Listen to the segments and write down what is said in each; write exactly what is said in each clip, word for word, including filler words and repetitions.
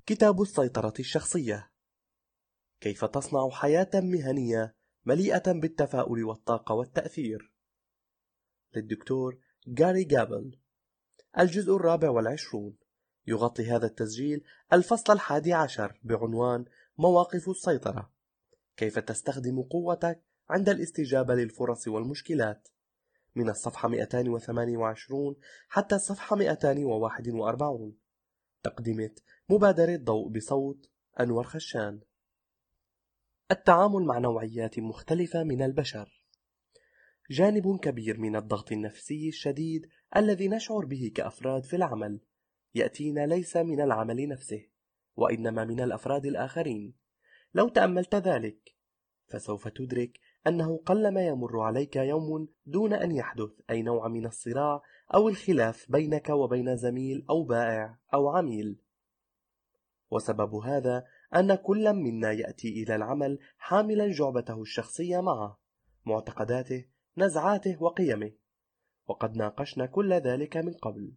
كتاب السيطرة الشخصية: كيف تصنع حياة مهنية مليئة بالتفاؤل والطاقة والتأثير، للدكتور غاري جابل. الجزء الرابع والعشرون. يغطي هذا التسجيل الفصل الحادي عشر بعنوان مواقف السيطرة: كيف تستخدم قوتك عند الاستجابة للفرص والمشكلات، من الصفحة مئتين وثمانية وعشرين حتى الصفحة مئتين وواحد وأربعين. تقدمة مبادرة ضوء بصوت أنور خشان. التعامل مع نوعيات مختلفة من البشر. جانب كبير من الضغط النفسي الشديد الذي نشعر به كأفراد في العمل يأتينا ليس من العمل نفسه، وإنما من الأفراد الآخرين. لو تأملت ذلك فسوف تدرك أنه قلما يمر عليك يوم دون أن يحدث أي نوع من الصراع أو الخلاف بينك وبين زميل أو بائع أو عميل. وسبب هذا أن كل منا يأتي إلى العمل حاملا جعبته الشخصية معه، معتقداته، نزعاته وقيمه، وقد ناقشنا كل ذلك من قبل.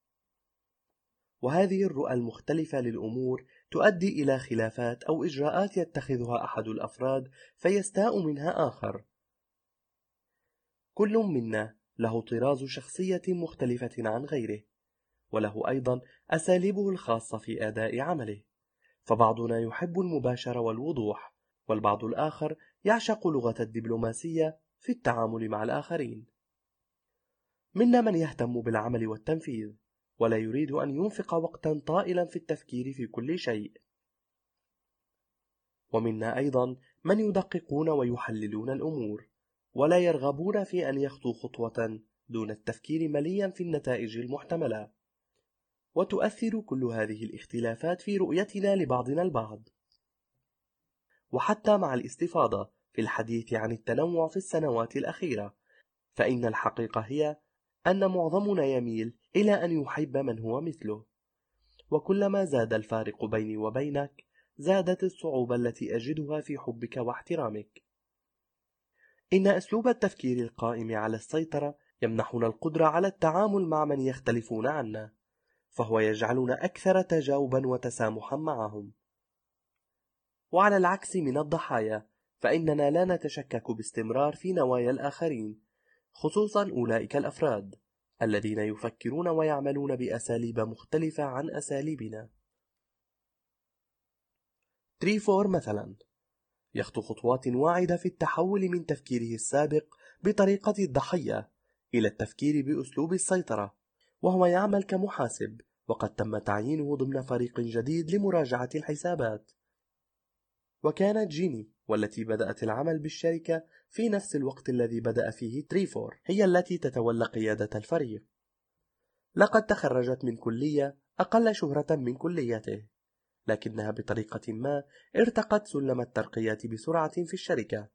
وهذه الرؤى المختلفة للأمور تؤدي إلى خلافات أو إجراءات يتخذها أحد الأفراد فيستاء منها آخر. كل منا له طراز شخصية مختلفة عن غيره، وله أيضا أساليبه الخاصة في أداء عمله، فبعضنا يحب المباشرة والوضوح، والبعض الآخر يعشق لغة الدبلوماسية في التعامل مع الآخرين. منا من يهتم بالعمل والتنفيذ، ولا يريد أن ينفق وقتا طائلا في التفكير في كل شيء. ومنا أيضا من يدققون ويحللون الأمور، ولا يرغبون في أن يخطوا خطوة دون التفكير مليا في النتائج المحتملة. وتؤثر كل هذه الاختلافات في رؤيتنا لبعضنا البعض. وحتى مع الاستفاضة في الحديث عن التنوع في السنوات الأخيرة، فإن الحقيقة هي أن معظمنا يميل إلى أن يحب من هو مثله. وكلما زاد الفارق بيني وبينك زادت الصعوبة التي أجدها في حبك واحترامك. إن أسلوب التفكير القائم على السيطرة يمنحنا القدرة على التعامل مع من يختلفون عنا، فهو يجعلنا أكثر تجاوبا وتسامحا معهم. وعلى العكس من الضحايا، فإننا لا نتشكك باستمرار في نوايا الآخرين، خصوصا أولئك الأفراد الذين يفكرون ويعملون بأساليب مختلفة عن أساليبنا. تريفور مثلا يخطو خطوات واعدة في التحول من تفكيره السابق بطريقة الضحية إلى التفكير بأسلوب السيطرة، وهو يعمل كمحاسب، وقد تم تعيينه ضمن فريق جديد لمراجعة الحسابات. وكانت جيني، والتي بدأت العمل بالشركة في نفس الوقت الذي بدأ فيه تريفور، هي التي تتولى قيادة الفريق. لقد تخرجت من كلية أقل شهرة من كليته، لكنها بطريقة ما ارتقت سلم الترقيات بسرعة في الشركة.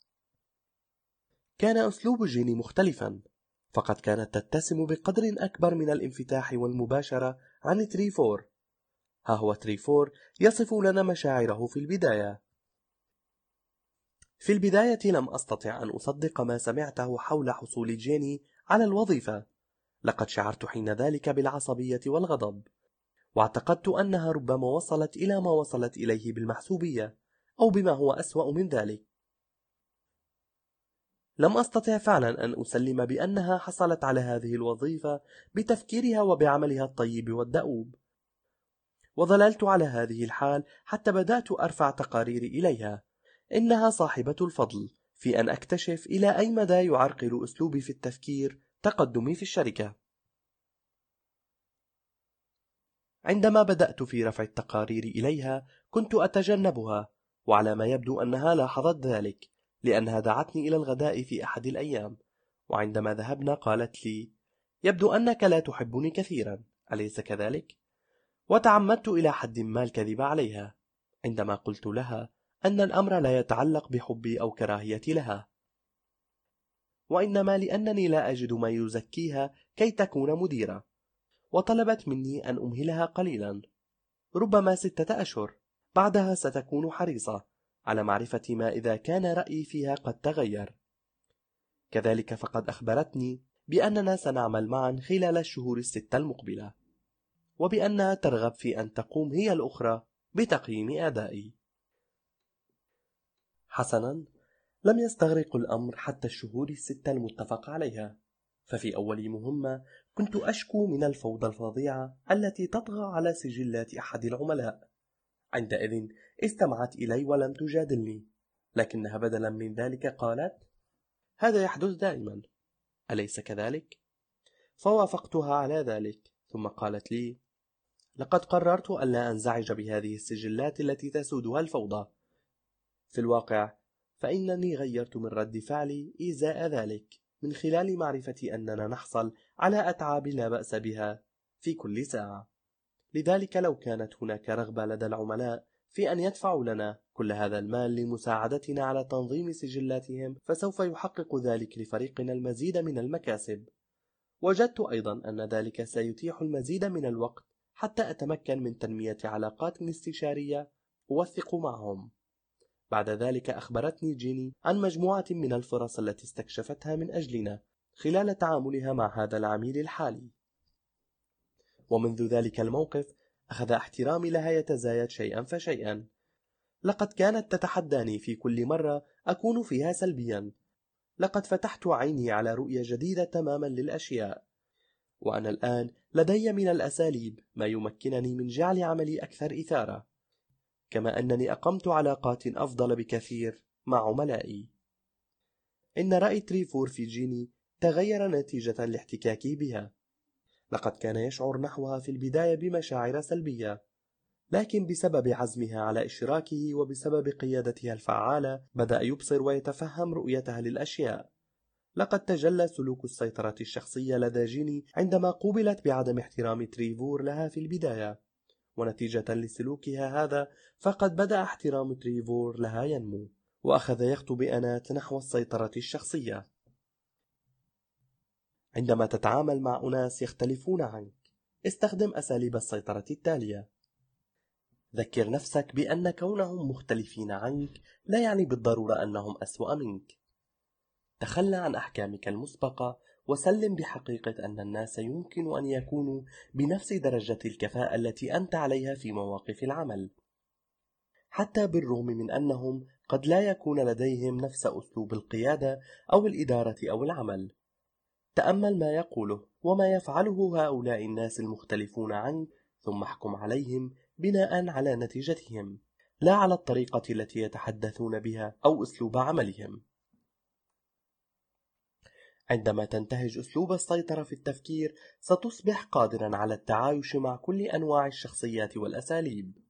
كان أسلوب جيني مختلفا، فقد كانت تتسم بقدر أكبر من الانفتاح والمباشرة عن تريفور. ها هو تريفور يصف لنا مشاعره في البداية. في البداية لم أستطع أن أصدق ما سمعته حول حصول جيني على الوظيفة. لقد شعرت حين ذلك بالعصبية والغضب، واعتقدت أنها ربما وصلت إلى ما وصلت إليه بالمحسوبية، أو بما هو أسوأ من ذلك. لم أستطع فعلا أن أسلم بأنها حصلت على هذه الوظيفة بتفكيرها وبعملها الطيب والدؤوب. وظللت على هذه الحال حتى بدأت أرفع تقاريري إليها. إنها صاحبة الفضل في أن أكتشف إلى أي مدى يعرقل أسلوبي في التفكير تقدمي في الشركة. عندما بدأت في رفع التقارير إليها كنت أتجنبها، وعلى ما يبدو أنها لاحظت ذلك، لأنها دعتني إلى الغداء في أحد الأيام، وعندما ذهبنا قالت لي: يبدو أنك لا تحبني كثيرا، أليس كذلك؟ وتعمدت إلى حد ما الكذب عليها عندما قلت لها أن الأمر لا يتعلق بحبي أو كراهيتي لها، وإنما لأنني لا أجد ما يزكيها كي تكون مديرة. وطلبت مني أن أمهلها قليلا، ربما ستة أشهر، بعدها ستكون حريصة على معرفة ما إذا كان رأيي فيها قد تغير. كذلك فقد أخبرتني بأننا سنعمل معا خلال الشهور الستة المقبلة، وبأنها ترغب في أن تقوم هي الأخرى بتقييم أدائي. حسناً، لم يستغرق الأمر حتى الشهور الستة المتفق عليها، ففي أول مهمة كنت أشكو من الفوضى الفظيعة التي تطغى على سجلات أحد العملاء. عندئذ استمعت إلي ولم تجادلني، لكنها بدلا من ذلك قالت: هذا يحدث دائما، أليس كذلك؟ فوافقتها على ذلك، ثم قالت لي: لقد قررت ألا أنزعج بهذه السجلات التي تسودها الفوضى. في الواقع فإنني غيرت من رد فعلي إزاء ذلك من خلال معرفة أننا نحصل على أتعاب لا بأس بها في كل ساعة. لذلك لو كانت هناك رغبة لدى العملاء في أن يدفعوا لنا كل هذا المال لمساعدتنا على تنظيم سجلاتهم، فسوف يحقق ذلك لفريقنا المزيد من المكاسب. وجدت أيضا أن ذلك سيتيح المزيد من الوقت حتى أتمكن من تنمية علاقات استشارية أوثق معهم. بعد ذلك أخبرتني جيني عن مجموعة من الفرص التي استكشفتها من أجلنا خلال تعاملها مع هذا العميل الحالي. ومنذ ذلك الموقف أخذ احترامي لها يتزايد شيئا فشيئا. لقد كانت تتحداني في كل مرة أكون فيها سلبيا. لقد فتحت عيني على رؤية جديدة تماما للأشياء، وأنا الآن لدي من الأساليب ما يمكنني من جعل عملي أكثر إثارة، كما أنني أقمت علاقات أفضل بكثير مع عملائي. إن رأي تريفور في جيني تغير نتيجة لاحتكاكي بها. لقد كان يشعر نحوها في البداية بمشاعر سلبية، لكن بسبب عزمها على إشراكه وبسبب قيادتها الفعالة بدأ يبصر ويتفهم رؤيتها للأشياء. لقد تجلى سلوك السيطرة الشخصية لدى جيني عندما قوبلت بعدم احترام تريفور لها في البداية، ونتيجة لسلوكها هذا فقد بدأ احترام تريفور لها ينمو، وأخذ يخطو بأنات نحو السيطرة الشخصية. عندما تتعامل مع أناس يختلفون عنك، استخدم أساليب السيطرة التالية. ذكر نفسك بأن كونهم مختلفين عنك لا يعني بالضرورة أنهم أسوأ منك. تخلى عن أحكامك المسبقة وسلم بحقيقة أن الناس يمكن أن يكونوا بنفس درجة الكفاءة التي أنت عليها في مواقف العمل، حتى بالرغم من أنهم قد لا يكون لديهم نفس أسلوب القيادة أو الإدارة أو العمل. تأمل ما يقوله وما يفعله هؤلاء الناس المختلفون عنك، ثم احكم عليهم بناء على نتيجتهم، لا على الطريقة التي يتحدثون بها أو أسلوب عملهم. عندما تنتهج أسلوب السيطرة في التفكير، ستصبح قادرا على التعايش مع كل أنواع الشخصيات والأساليب.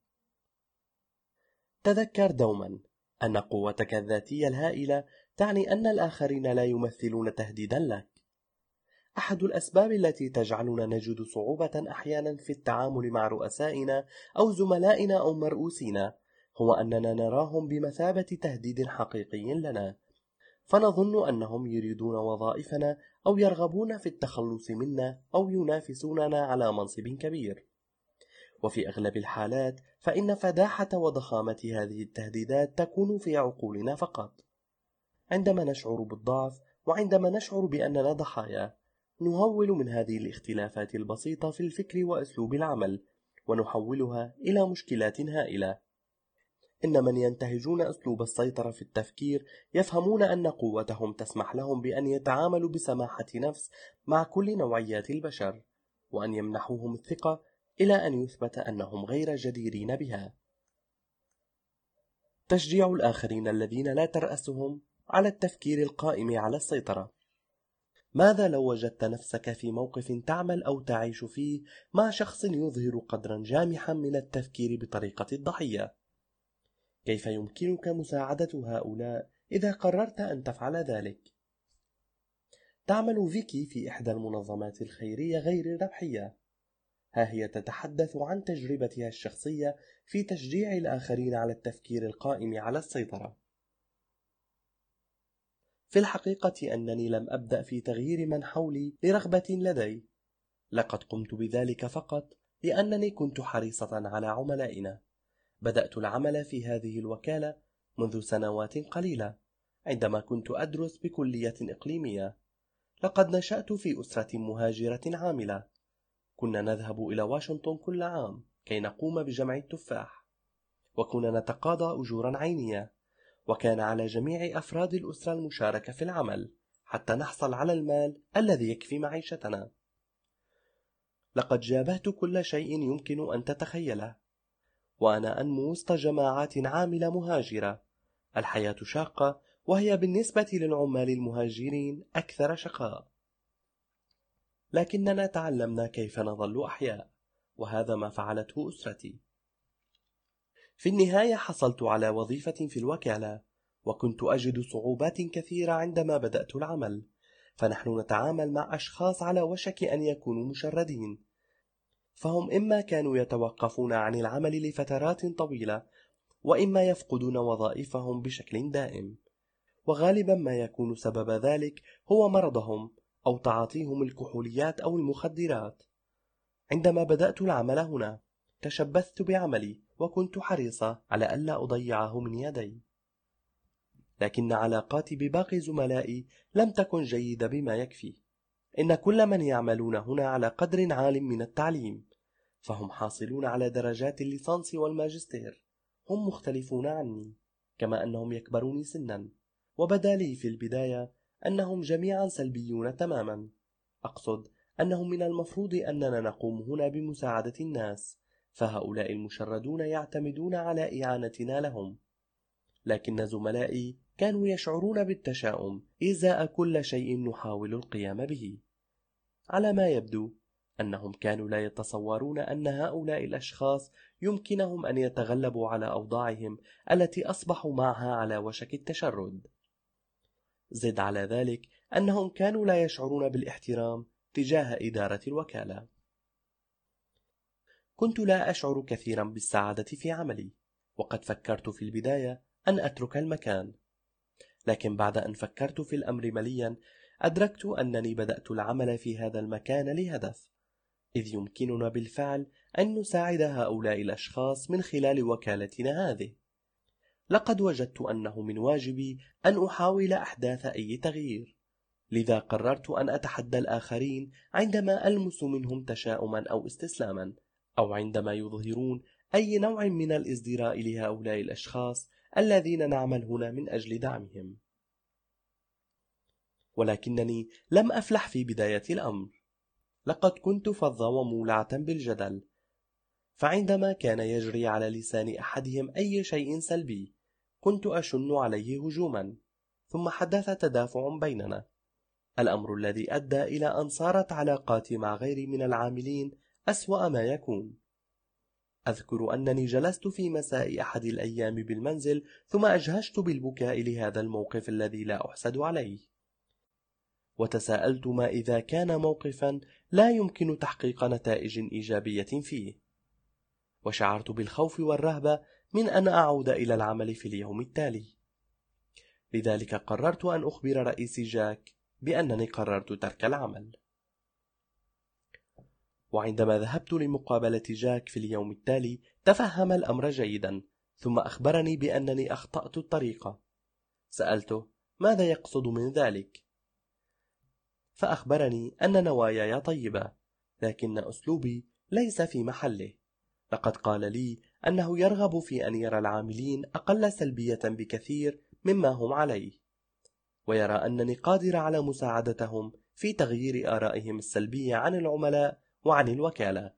تذكر دوما أن قوتك الذاتية الهائلة تعني أن الآخرين لا يمثلون تهديدا لك. أحد الأسباب التي تجعلنا نجد صعوبة أحيانا في التعامل مع رؤسائنا أو زملائنا أو مرؤوسينا هو أننا نراهم بمثابة تهديد حقيقي لنا، فنظن أنهم يريدون وظائفنا أو يرغبون في التخلص منا أو ينافسوننا على منصب كبير. وفي أغلب الحالات فإن فداحة وضخامة هذه التهديدات تكون في عقولنا فقط. عندما نشعر بالضعف وعندما نشعر بأننا ضحايا، نهول من هذه الاختلافات البسيطة في الفكر وأسلوب العمل ونحولها إلى مشكلات هائلة. إن من ينتهجون أسلوب السيطرة في التفكير يفهمون أن قوتهم تسمح لهم بأن يتعاملوا بسماحة نفس مع كل نوعيات البشر، وأن يمنحوهم الثقة إلى أن يثبت أنهم غير جديرين بها. تشجيع الآخرين الذين لا ترأسهم على التفكير القائم على السيطرة. ماذا لو وجدت نفسك في موقف تعمل أو تعيش فيه مع شخص يظهر قدرا جامحا من التفكير بطريقة الضحية؟ كيف يمكنك مساعدة هؤلاء إذا قررت أن تفعل ذلك؟ تعمل فيكي في إحدى المنظمات الخيرية غير الربحية. ها هي تتحدث عن تجربتها الشخصية في تشجيع الآخرين على التفكير القائم على السيطرة. في الحقيقة أنني لم أبدأ في تغيير من حولي لرغبة لدي، لقد قمت بذلك فقط لأنني كنت حريصة على عملائنا. بدأت العمل في هذه الوكالة منذ سنوات قليلة عندما كنت أدرس بكلية إقليمية. لقد نشأت في أسرة مهاجرة عاملة. كنا نذهب إلى واشنطن كل عام كي نقوم بجمع التفاح. وكنا نتقاضى أجورا عينية، وكان على جميع أفراد الأسرة المشاركة في العمل حتى نحصل على المال الذي يكفي معيشتنا. لقد جابهت كل شيء يمكن أن تتخيله، وأنا أنمو وسط جماعات عاملة مهاجرة. الحياة شاقة، وهي بالنسبة للعمال المهاجرين أكثر شقاء، لكننا تعلمنا كيف نظل أحياء، وهذا ما فعلته أسرتي. في النهاية حصلت على وظيفة في الوكالة، وكنت أجد صعوبات كثيرة عندما بدأت العمل، فنحن نتعامل مع أشخاص على وشك أن يكونوا مشردين، فهم إما كانوا يتوقفون عن العمل لفترات طويلة، وإما يفقدون وظائفهم بشكل دائم، وغالبا ما يكون سبب ذلك هو مرضهم أو تعاطيهم الكحوليات أو المخدرات. عندما بدأت العمل هنا تشبثت بعملي، وكنت حريصة على ألا أضيعه من يدي، لكن علاقاتي بباقي زملائي لم تكن جيدة بما يكفي. إن كل من يعملون هنا على قدر عال من التعليم، فهم حاصلون على درجات الليسانس والماجستير. هم مختلفون عني، كما أنهم يكبروني سنا، وبدا لي في البداية أنهم جميعا سلبيون تماما. أقصد أنهم من المفروض أننا نقوم هنا بمساعدة الناس، فهؤلاء المشردون يعتمدون على إعانتنا لهم. لكن زملائي كانوا يشعرون بالتشاؤم إزاء كل شيء نحاول القيام به. على ما يبدو أنهم كانوا لا يتصورون أن هؤلاء الأشخاص يمكنهم أن يتغلبوا على أوضاعهم التي أصبحوا معها على وشك التشرد. زد على ذلك أنهم كانوا لا يشعرون بالاحترام تجاه إدارة الوكالة. كنت لا أشعر كثيرا بالسعادة في عملي، وقد فكرت في البداية أن أترك المكان، لكن بعد أن فكرت في الأمر مليا أدركت أنني بدأت العمل في هذا المكان لهدف، إذ يمكننا بالفعل أن نساعد هؤلاء الأشخاص من خلال وكالتنا هذه. لقد وجدت أنه من واجبي أن أحاول أحداث أي تغيير، لذا قررت أن أتحدى الآخرين عندما ألمس منهم تشاؤما أو استسلاما، أو عندما يظهرون أي نوع من الازدراء لهؤلاء الأشخاص الذين نعمل هنا من أجل دعمهم. ولكنني لم أفلح في بداية الأمر. لقد كنت فظا ومولعة بالجدل، فعندما كان يجري على لسان أحدهم أي شيء سلبي كنت أشن عليه هجوما، ثم حدث تدافع بيننا، الأمر الذي أدى إلى أن صارت علاقاتي مع غيري من العاملين أسوأ ما يكون. أذكر أنني جلست في مساء أحد الأيام بالمنزل، ثم أجهشت بالبكاء لهذا الموقف الذي لا أحسد عليه، وتساءلت ما إذا كان موقفا لا يمكن تحقيق نتائج إيجابية فيه، وشعرت بالخوف والرهبة من أن أعود إلى العمل في اليوم التالي. لذلك قررت أن أخبر رئيسي جاك بأنني قررت ترك العمل. وعندما ذهبت لمقابلة جاك في اليوم التالي تفهم الأمر جيدا، ثم أخبرني بأنني أخطأت الطريقة. سألته ماذا يقصد من ذلك، فأخبرني أن نواياي طيبة، لكن أسلوبي ليس في محله. لقد قال لي أنه يرغب في أن يرى العاملين أقل سلبية بكثير مما هم عليه، ويرى أنني قادر على مساعدتهم في تغيير آرائهم السلبية عن العملاء وعن الوكالة.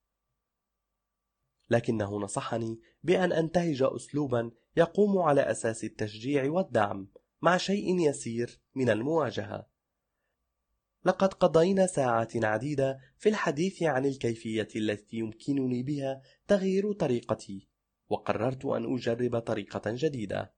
لكنه نصحني بأن أنتهج أسلوبا يقوم على أساس التشجيع والدعم مع شيء يسير من المواجهة. لقد قضينا ساعات عديدة في الحديث عن الكيفية التي يمكنني بها تغيير طريقتي، وقررت أن أجرب طريقة جديدة.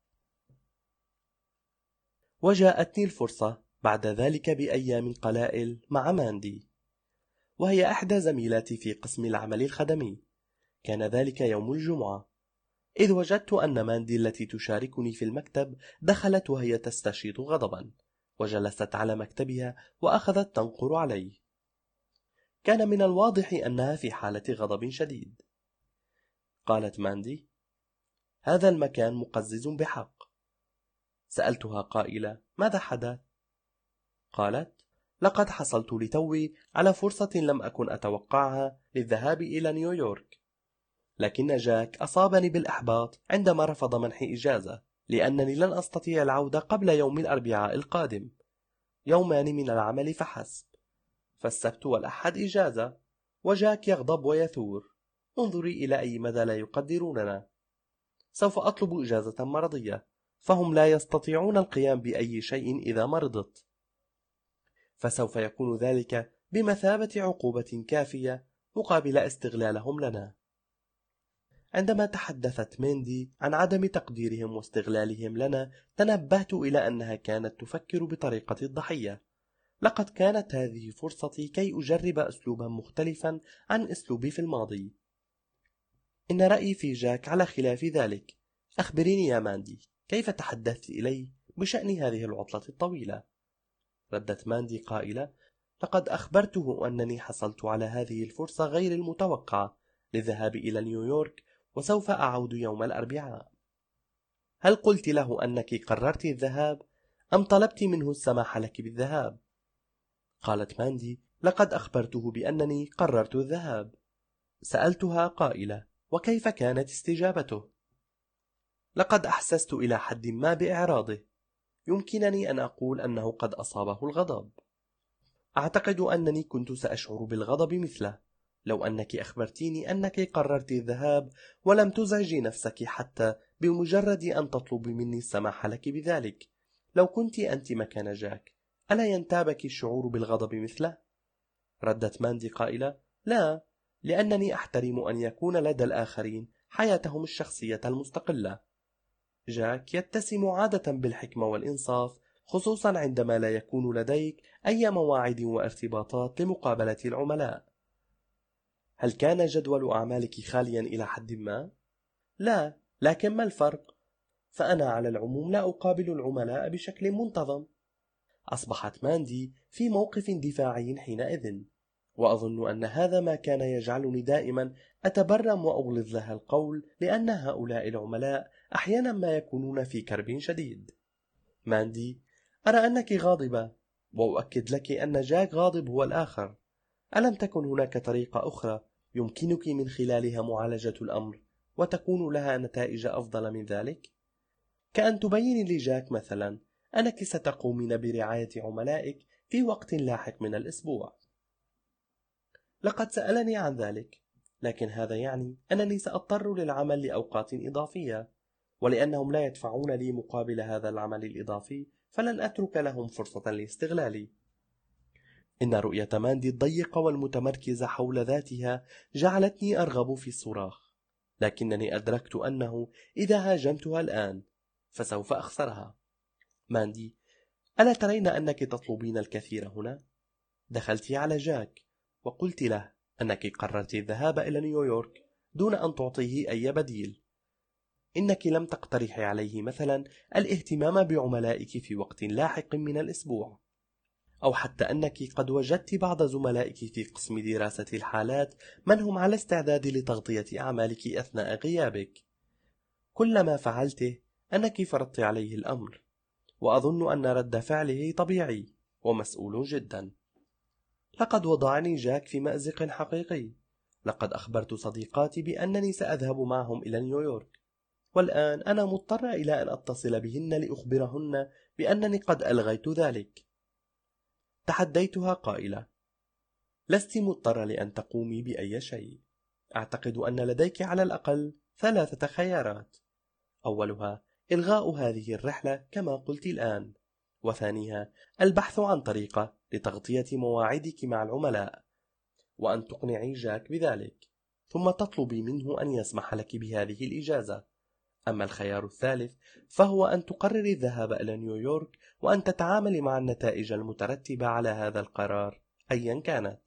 وجاءتني الفرصة بعد ذلك بأيام قلائل مع ماندي، وهي إحدى زميلاتي في قسم العمل الخدمي. كان ذلك يوم الجمعة، إذ وجدت أن ماندي التي تشاركني في المكتب دخلت وهي تستشيط غضبا، وجلست على مكتبها وأخذت تنقر علي. كان من الواضح أنها في حالة غضب شديد. قالت ماندي: هذا المكان مقزز بحق. سألتها قائلة: ماذا حدث؟ قالت: لقد حصلت لتوي على فرصة لم أكن أتوقعها للذهاب إلى نيويورك. لكن جاك أصابني بالإحباط عندما رفض منحي إجازة، لأنني لن أستطيع العودة قبل يوم الأربعاء القادم، يومان من العمل فحسب. فالسبت والأحد إجازة، وجاك يغضب ويثور. انظري إلى أي مدى لا يقدروننا. سوف أطلب إجازة مرضية، فهم لا يستطيعون القيام بأي شيء إذا مرضت، فسوف يكون ذلك بمثابة عقوبة كافية مقابل استغلالهم لنا. عندما تحدثت ميندي عن عدم تقديرهم واستغلالهم لنا، تنبهت إلى أنها كانت تفكر بطريقة الضحية. لقد كانت هذه فرصتي كي أجرب أسلوبا مختلفا عن أسلوبي في الماضي. إن رأيي في جاك على خلاف ذلك. أخبريني يا ماندي، كيف تحدثت إلي بشأن هذه العطلة الطويلة؟ ردت ماندي قائلة: لقد أخبرته أنني حصلت على هذه الفرصة غير المتوقعة للذهاب إلى نيويورك، وسوف أعود يوم الأربعاء. هل قلت له أنك قررت الذهاب، أم طلبت منه السماح لك بالذهاب؟ قالت ماندي: لقد أخبرته بأنني قررت الذهاب. سألتها قائلة: وكيف كانت استجابته؟ لقد أحسست إلى حد ما بإعراضه. يمكنني أن أقول أنه قد أصابه الغضب. أعتقد أنني كنت سأشعر بالغضب مثله لو أنك أخبرتيني أنك قررت الذهاب ولم تزعجي نفسك حتى بمجرد أن تطلبي مني السماح لك بذلك. لو كنت أنت مكان جاك، ألا ينتابك الشعور بالغضب مثله؟ ردت ماندي قائلة: لا، لأنني أحترم أن يكون لدى الآخرين حياتهم الشخصية المستقلة. جاك يتسم عادة بالحكمة والإنصاف، خصوصا عندما لا يكون لديك أي مواعيد وارتباطات لمقابلة العملاء. هل كان جدول أعمالك خاليا إلى حد ما؟ لا، لكن ما الفرق؟ فأنا على العموم لا أقابل العملاء بشكل منتظم. أصبحت ماندي في موقف دفاعي حينئذ، وأظن أن هذا ما كان يجعلني دائما أتبرم وأغلظ لها القول، لأن هؤلاء العملاء أحيانا ما يكونون في كرب شديد. ماندي، أرى أنك غاضبة، وأؤكد لك أن جاك غاضب هو الآخر. ألم تكن هناك طريقة أخرى يمكنك من خلالها معالجة الأمر وتكون لها نتائج أفضل من ذلك؟ كأن تبين لجاك مثلا أنك ستقومين برعاية عملائك في وقت لاحق من الأسبوع. لقد سألني عن ذلك، لكن هذا يعني أنني سأضطر للعمل لأوقات إضافية، ولأنهم لا يدفعون لي مقابل هذا العمل الإضافي فلن أترك لهم فرصة لاستغلالي. إن رؤية ماندي الضيقة والمتمركزة حول ذاتها جعلتني أرغب في الصراخ، لكنني أدركت أنه إذا هاجمتها الآن فسوف أخسرها. ماندي، ألا ترين أنك تطلبين الكثير هنا؟ دخلت على جاك وقلت له أنك قررت الذهاب إلى نيويورك دون أن تعطيه أي بديل. إنك لم تقترحي عليه مثلا الاهتمام بعملائك في وقت لاحق من الأسبوع، أو حتى أنك قد وجدت بعض زملائك في قسم دراسة الحالات من هم على استعداد لتغطية أعمالك أثناء غيابك. كل ما فعلته أنك فرضت عليه الأمر، وأظن أن رد فعله طبيعي ومسؤول جدا. لقد وضعني جاك في مأزق حقيقي. لقد أخبرت صديقاتي بأنني سأذهب معهم إلى نيويورك، والآن أنا مضطر إلى أن أتصل بهن لأخبرهن بأنني قد ألغيت ذلك. تحديتها قائلة: لست مضطرة لأن تقومي بأي شيء. أعتقد أن لديك على الأقل ثلاثة خيارات: أولها إلغاء هذه الرحلة كما قلت الآن، وثانيها البحث عن طريقة لتغطية مواعيدك مع العملاء وأن تقنعي جاك بذلك، ثم تطلبي منه أن يسمح لك بهذه الإجازة. أما الخيار الثالث فهو أن تقرري الذهاب إلى نيويورك وأن تتعاملي مع النتائج المترتبة على هذا القرار أيا كانت.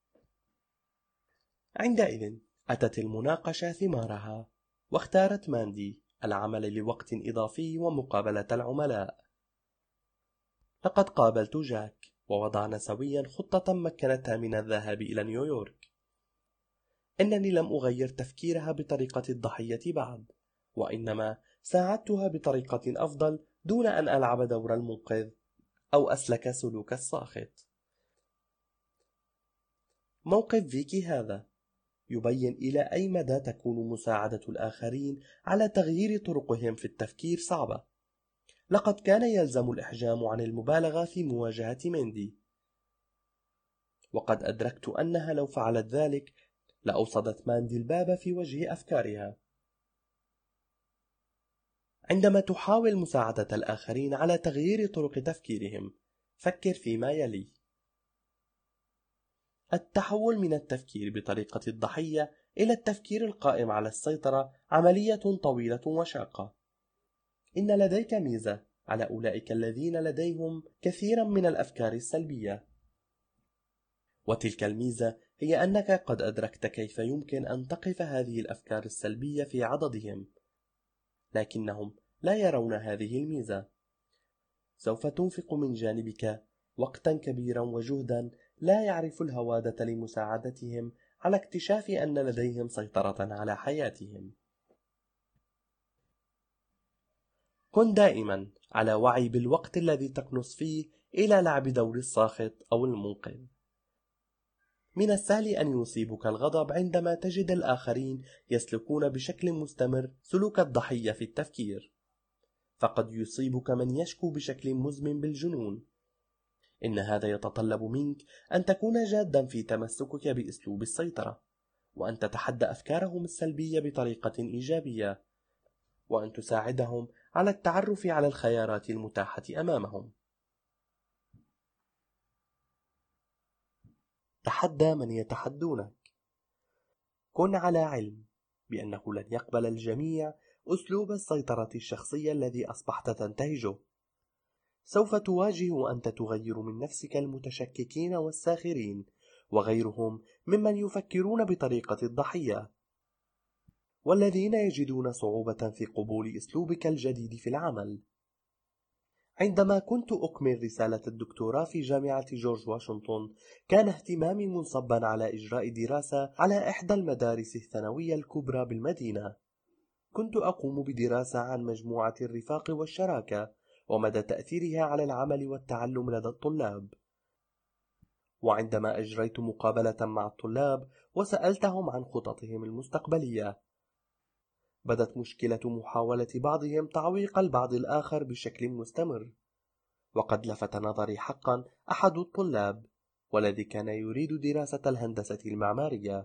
عندئذ أتت المناقشة ثمارها، واختارت ماندي العمل لوقت إضافي ومقابلة العملاء. لقد قابلت جاك ووضعنا سويا خطة مكنتها من الذهاب إلى نيويورك. إنني لم أغير تفكيرها بطريقة الضحية بعد، وإنما ساعدتها بطريقة أفضل دون أن ألعب دور المنقذ أو أسلك سلوك الساخط. موقف فيكي هذا يبين إلى أي مدى تكون مساعدة الآخرين على تغيير طرقهم في التفكير صعبة. لقد كان يلزم الإحجام عن المبالغة في مواجهة ميندي، وقد أدركت أنها لو فعلت ذلك لأوصدت ماندي الباب في وجه أفكارها. عندما تحاول مساعدة الآخرين على تغيير طرق تفكيرهم، فكر فيما يلي: التحول من التفكير بطريقة الضحية إلى التفكير القائم على السيطرة عملية طويلة وشاقة. إن لديك ميزة على أولئك الذين لديهم كثيرا من الأفكار السلبية، وتلك الميزة هي أنك قد أدركت كيف يمكن أن تقف هذه الأفكار السلبية في عضدهم، لكنهم لا يرون هذه الميزة. سوف تنفق من جانبك وقتا كبيرا وجهدا لا يعرف الهوادة لمساعدتهم على اكتشاف أن لديهم سيطرة على حياتهم. كن دائما على وعي بالوقت الذي تكنس فيه إلى لعب دور الساخط أو المنقذ. من السهل أن يصيبك الغضب عندما تجد الآخرين يسلكون بشكل مستمر سلوك الضحية في التفكير، فقد يصيبك من يشكو بشكل مزمن بالجنون. إن هذا يتطلب منك أن تكون جادا في تمسكك بأسلوب السيطرة، وأن تتحدى أفكارهم السلبية بطريقة إيجابية، وأن تساعدهم على التعرف على الخيارات المتاحة أمامهم. تحدى من يتحدونك. كن على علم بأنه لن يقبل الجميع أسلوب السيطرة الشخصية الذي أصبحت تنتهجه. سوف تواجه وأنت تغير من نفسك المتشككين والساخرين وغيرهم ممن يفكرون بطريقة الضحية، والذين يجدون صعوبة في قبول أسلوبك الجديد في العمل. عندما كنت أكمل رسالة الدكتوراه في جامعة جورج واشنطن، كان اهتمامي منصبا على إجراء دراسة على إحدى المدارس الثانوية الكبرى بالمدينة. كنت أقوم بدراسة عن مجموعة الرفاق والشراكة ومدى تأثيرها على العمل والتعلم لدى الطلاب. وعندما أجريت مقابلة مع الطلاب وسألتهم عن خططهم المستقبلية، بدت مشكلة محاولة بعضهم تعويق البعض الآخر بشكل مستمر. وقد لفت نظري حقا أحد الطلاب، والذي كان يريد دراسة الهندسة المعمارية،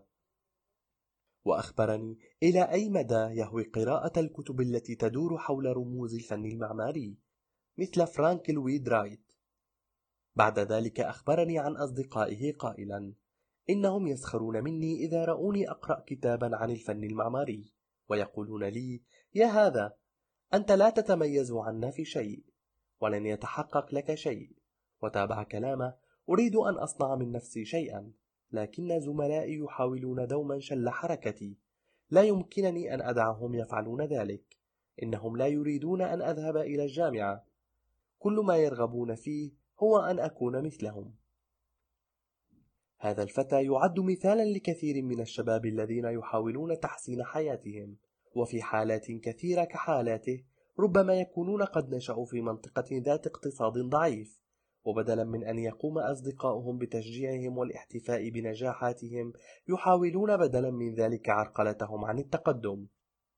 وأخبرني إلى أي مدى يهوي قراءة الكتب التي تدور حول رموز الفن المعماري مثل فرانك لويد رايت. بعد ذلك أخبرني عن أصدقائه قائلا إنهم يسخرون مني إذا رأوني أقرأ كتابا عن الفن المعماري، ويقولون لي: يا هذا، أنت لا تتميز عنا في شيء، ولن يتحقق لك شيء. وتابع كلامه: أريد أن أصنع من نفسي شيئا، لكن زملائي يحاولون دوما شل حركتي. لا يمكنني أن أدعهم يفعلون ذلك. إنهم لا يريدون أن أذهب إلى الجامعة. كل ما يرغبون فيه هو أن أكون مثلهم. هذا الفتى يعد مثالا لكثير من الشباب الذين يحاولون تحسين حياتهم، وفي حالات كثيرة كحالاته ربما يكونون قد نشأوا في منطقة ذات اقتصاد ضعيف، وبدلا من أن يقوم أصدقاؤهم بتشجيعهم والاحتفاء بنجاحاتهم، يحاولون بدلا من ذلك عرقلتهم عن التقدم.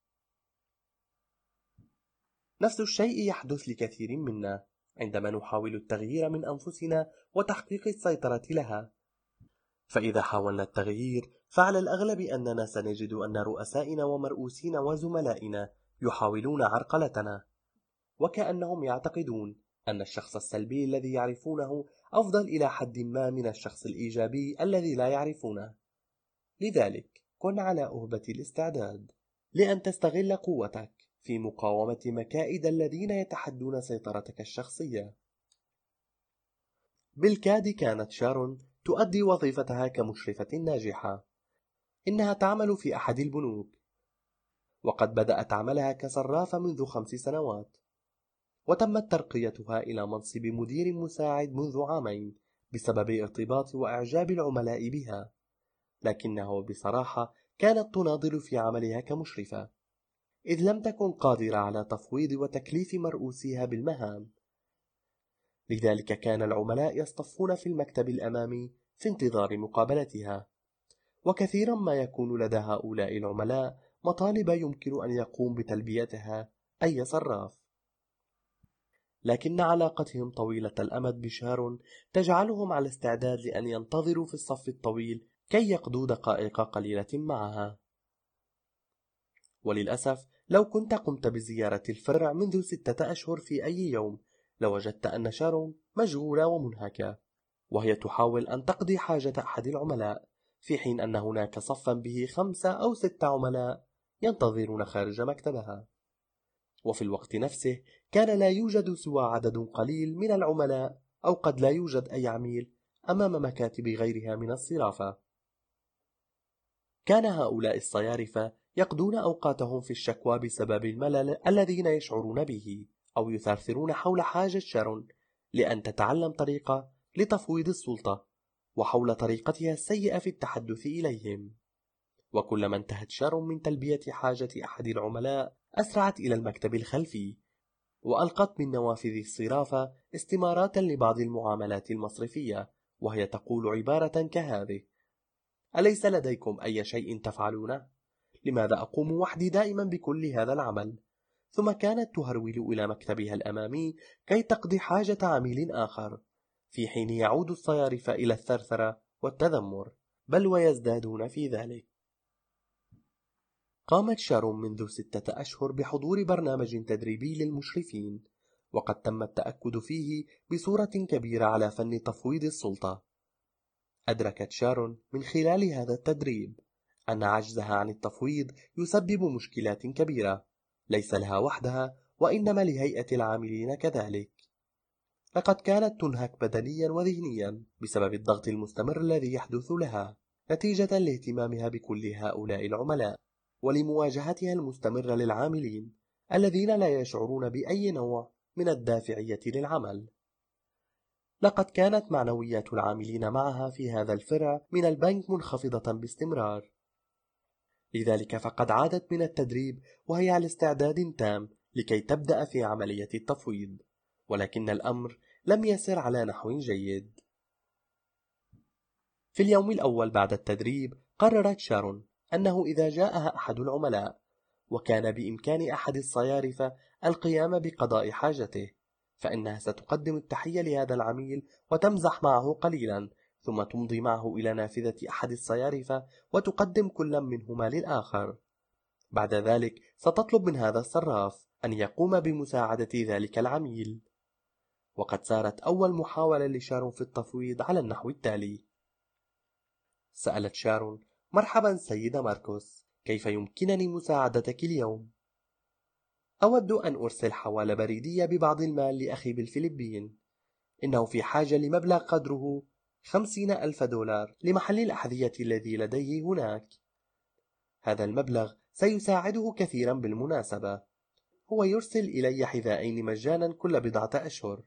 نفس الشيء يحدث لكثير منا عندما نحاول التغيير من أنفسنا وتحقيق السيطرة لها. فإذا حاولنا التغيير، فعلى الأغلب أننا سنجد أن رؤسائنا ومرؤوسين وزملائنا يحاولون عرقلتنا، وكأنهم يعتقدون أن الشخص السلبي الذي يعرفونه أفضل إلى حد ما من الشخص الإيجابي الذي لا يعرفونه. لذلك كن على أهبة الاستعداد لأن تستغل قوتك في مقاومة مكائد الذين يتحدون سيطرتك الشخصية. بالكاد كانت شارون تؤدي وظيفتها كمشرفة ناجحة. إنها تعمل في أحد البنوك، وقد بدأت عملها كصرافة منذ خمس سنوات، وتمت ترقيتها إلى منصب مدير مساعد منذ عامين بسبب ارتباط وإعجاب العملاء بها. لكنها بصراحة كانت تناضل في عملها كمشرفة، إذ لم تكن قادرة على تفويض وتكليف مرؤوسيها بالمهام. لذلك كان العملاء يصطفون في المكتب الأمامي في انتظار مقابلتها، وكثيرا ما يكون لدى هؤلاء العملاء مطالب يمكن أن يقوم بتلبيتها أي صراف. لكن علاقتهم طويلة الأمد بشارون تجعلهم على استعداد لأن ينتظروا في الصف الطويل كي يقضوا دقائق قليلة معها. وللأسف لو كنت قمت بزيارة الفرع منذ ستة أشهر في أي يوم لوجدت أن شارون مشغولة ومنهكة، وهي تحاول أن تقضي حاجة أحد العملاء، في حين أن هناك صفا به خمسة أو ستة عملاء ينتظرون خارج مكتبها. وفي الوقت نفسه كان لا يوجد سوى عدد قليل من العملاء، أو قد لا يوجد أي عميل أمام مكاتب غيرها من الصرافة. كان هؤلاء الصيارفة يقضون أوقاتهم في الشكوى بسبب الملل الذين يشعرون به، أو يثرثرون حول حاجة شارون لأن تتعلم طريقة لتفويض السلطة، وحول طريقتها السيئة في التحدث إليهم. وكلما انتهت شارون من تلبية حاجة أحد العملاء أسرعت إلى المكتب الخلفي، وألقت من نوافذ الصرافة استمارات لبعض المعاملات المصرفية، وهي تقول عبارة كهذه: أليس لديكم أي شيء تفعلونه؟ لماذا أقوم وحدي دائما بكل هذا العمل؟ ثم كانت تهرول إلى مكتبها الأمامي كي تقضي حاجة عميل آخر، في حين يعود الصيارفة إلى الثرثرة والتذمر، بل ويزدادون في ذلك. قامت شارون منذ ستة أشهر بحضور برنامج تدريبي للمشرفين، وقد تم التأكد فيه بصورة كبيرة على فن تفويض السلطة. أدركت شارون من خلال هذا التدريب أن عجزها عن التفويض يسبب مشكلات كبيرة، ليس لها وحدها وإنما لهيئة العاملين كذلك. لقد كانت تنهك بدنيا وذهنيا بسبب الضغط المستمر الذي يحدث لها نتيجة لاهتمامها بكل هؤلاء العملاء، ولمواجهتها المستمرة للعاملين الذين لا يشعرون بأي نوع من الدافعية للعمل. لقد كانت معنويات العاملين معها في هذا الفرع من البنك منخفضة باستمرار، لذلك فقد عادت من التدريب وهي على استعداد تام لكي تبدأ في عملية التفويض، ولكن الأمر لم يسر على نحو جيد. في اليوم الأول بعد التدريب قررت شارون أنه إذا جاءها أحد العملاء وكان بإمكان أحد الصيارفة القيام بقضاء حاجته، فإنها ستقدم التحية لهذا العميل وتمزح معه قليلا، ثم تمضي معه إلى نافذة أحد الصيارفة وتقدم كل منهما للآخر. بعد ذلك ستطلب من هذا الصراف أن يقوم بمساعدة ذلك العميل. وقد سارت أول محاولة لشارون في التفويض على النحو التالي: سألت شارون: مرحبا سيدة ماركوس، كيف يمكنني مساعدتك اليوم؟ أود أن أرسل حوالة بريدية ببعض المال لأخي بالفلبين، إنه في حاجة لمبلغ قدره خمسين ألف دولار لمحل الأحذية الذي لديه هناك. هذا المبلغ سيساعده كثيرا بالمناسبة، هو يرسل إلي حذائين مجانا كل بضعة أشهر.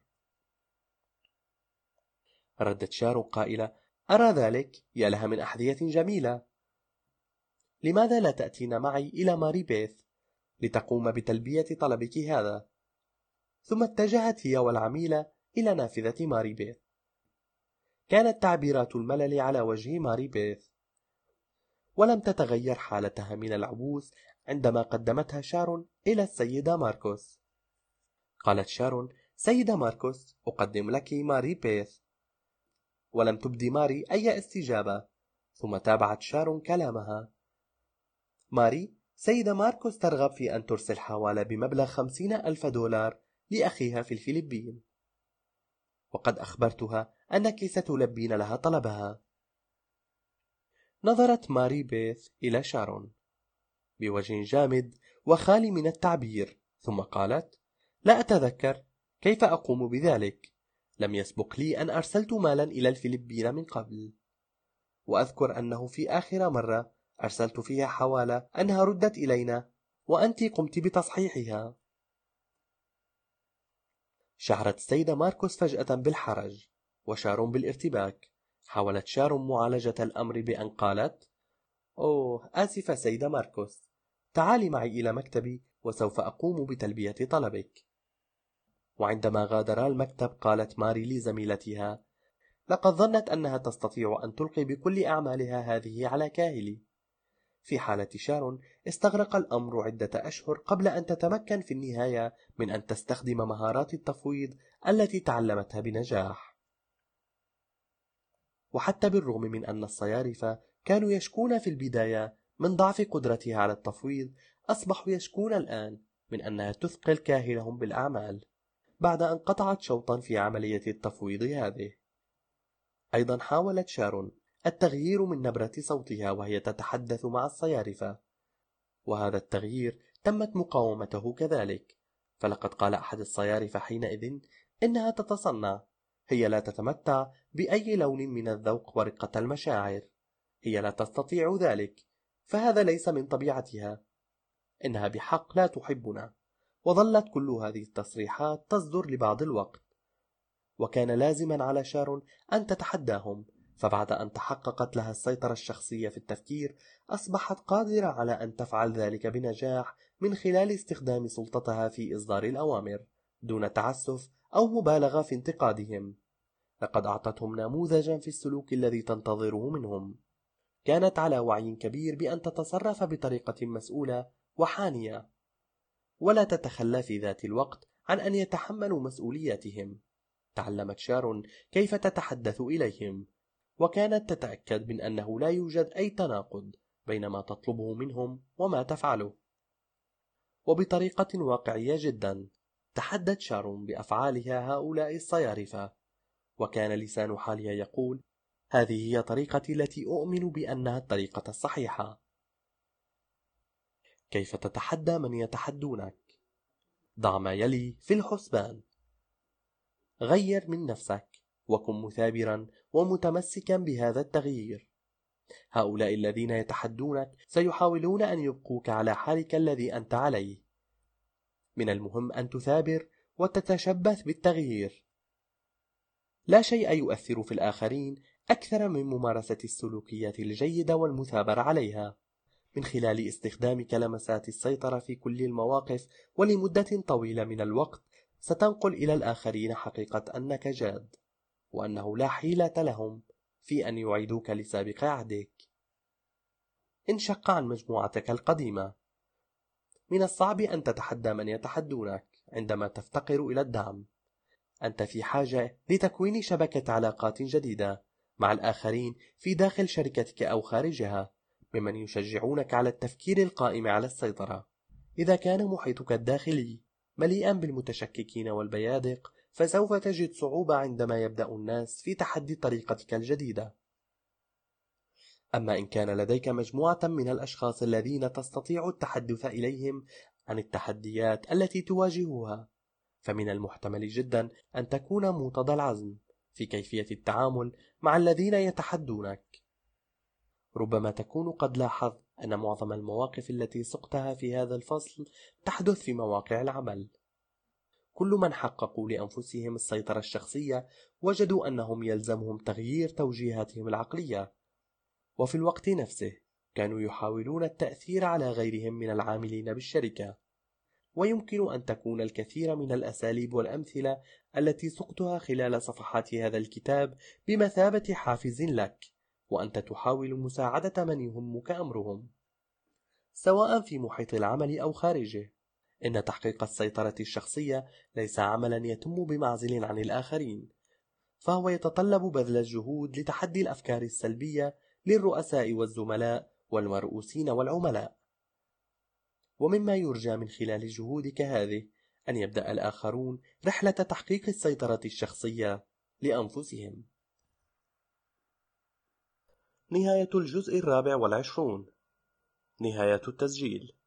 ردت شارون قائلة: أرى ذلك، يا لها من أحذية جميلة. لماذا لا تأتين معي إلى ماري بيث لتقوم بتلبية طلبك هذا؟ ثم اتجهت هي والعميلة إلى نافذة ماري بيث. كانت تعبيرات الملل على وجه ماري بيث، ولم تتغير حالتها من العبوس عندما قدمتها شارون إلى السيدة ماركوس. قالت شارون: سيدة ماركوس، أقدم لك ماري بيث. ولم تبدي ماري أي استجابة، ثم تابعت شارون كلامها: ماري، سيدة ماركوس ترغب في أن ترسل حوالة بمبلغ خمسين ألف دولار لأخيها في الفلبين، وقد أخبرتها أنك ستلبين لها طلبها. نظرت ماري بيث إلى شارون بوجه جامد وخالي من التعبير، ثم قالت: لا أتذكر، كيف أقوم بذلك؟ لم يسبق لي أن أرسلت مالا إلى الفلبين من قبل، وأذكر أنه في آخر مرة أرسلت فيها حوالة أنها ردت إلينا وأنت قمت بتصحيحها. شعرت السيدة ماركوس فجأة بالحرج وشارون بالارتباك. حاولت شارون معالجة الأمر بأن قالت: أوه، آسفة سيدة ماركوس، تعالي معي إلى مكتبي وسوف أقوم بتلبية طلبك. وعندما غادرا المكتب قالت ماري لزميلتها: لقد ظنت أنها تستطيع أن تلقي بكل أعمالها هذه على كاهلي. في حالة شارون استغرق الأمر عدة أشهر قبل أن تتمكن في النهاية من أن تستخدم مهارات التفويض التي تعلمتها بنجاح. وحتى بالرغم من أن الصيارفة كانوا يشكون في البداية من ضعف قدرتها على التفويض، أصبحوا يشكون الآن من أنها تثقل كاهلهم بالأعمال بعد أن قطعت شوطا في عملية التفويض هذه. أيضا حاولت شارون التغيير من نبرة صوتها وهي تتحدث مع الصيارفة، وهذا التغيير تمت مقاومته كذلك، فلقد قال أحد الصيارفة حينئذ إنها تتصنع، هي لا تتمتع بأي لون من الذوق ورقة المشاعر، هي لا تستطيع ذلك، فهذا ليس من طبيعتها، إنها بحق لا تحبنا. وظلت كل هذه التصريحات تصدر لبعض الوقت، وكان لازما على شارون أن تتحداهم، فبعد أن تحققت لها السيطرة الشخصية في التفكير أصبحت قادرة على أن تفعل ذلك بنجاح من خلال استخدام سلطتها في إصدار الأوامر دون تعسف أو مبالغة في انتقادهم. لقد أعطتهم نموذجا في السلوك الذي تنتظره منهم. كانت على وعي كبير بأن تتصرف بطريقة مسؤولة وحانية، ولا تتخلى في ذات الوقت عن أن يتحملوا مسؤولياتهم. تعلمت شارون كيف تتحدث إليهم، وكانت تتأكد من أنه لا يوجد أي تناقض بين ما تطلبه منهم وما تفعله. وبطريقة واقعية جدا تحدت شارون بأفعالها هؤلاء الصيارفة، وكان لسان حالها يقول: هذه هي طريقتي التي أؤمن بأنها الطريقة الصحيحة. كيف تتحدى من يتحدونك؟ ضع ما يلي في الحسبان. غير من نفسك، وكن مثابرا ومتمسكا بهذا التغيير. هؤلاء الذين يتحدونك سيحاولون أن يبقوك على حالك الذي أنت عليه. من المهم أن تثابر وتتشبث بالتغيير. لا شيء يؤثر في الآخرين أكثر من ممارسة السلوكيات الجيدة والمثابرة عليها، من خلال استخدامك لمسات السيطرة في كل المواقف ولمدة طويلة من الوقت. ستنقل إلى الآخرين حقيقة أنك جاد، وأنه لا حيلة لهم في أن يعيدوك لسابق عهدك. انشق عن مجموعتك القديمة. من الصعب أن تتحدى من يتحدونك عندما تفتقر إلى الدعم. أنت في حاجة لتكوين شبكة علاقات جديدة مع الآخرين في داخل شركتك أو خارجها، ممن يشجعونك على التفكير القائم على السيطرة. إذا كان محيطك الداخلي مليئا بالمتشككين والبيادق، فسوف تجد صعوبة عندما يبدأ الناس في تحدي طريقتك الجديدة. أما إن كان لديك مجموعة من الأشخاص الذين تستطيع التحدث إليهم عن التحديات التي تواجهها، فمن المحتمل جدا أن تكون موطد العزم في كيفية التعامل مع الذين يتحدونك. ربما تكون قد لاحظت أن معظم المواقف التي سقتها في هذا الفصل تحدث في مواقع العمل. كل من حققوا لأنفسهم السيطرة الشخصية وجدوا أنهم يلزمهم تغيير توجيهاتهم العقلية، وفي الوقت نفسه كانوا يحاولون التأثير على غيرهم من العاملين بالشركة. ويمكن أن تكون الكثير من الأساليب والأمثلة التي سقتها خلال صفحات هذا الكتاب بمثابة حافز لك، وأنت تحاول مساعدة من يهمك أمرهم، سواء في محيط العمل أو خارجه. إن تحقيق السيطرة الشخصية ليس عملا يتم بمعزل عن الآخرين، فهو يتطلب بذل الجهود لتحدي الأفكار السلبية للرؤساء والزملاء والمرؤوسين والعملاء. ومما يرجى من خلال جهودك هذه أن يبدأ الآخرون رحلة تحقيق السيطرة الشخصية لأنفسهم. نهاية الجزء الرابع والعشرون. نهاية التسجيل.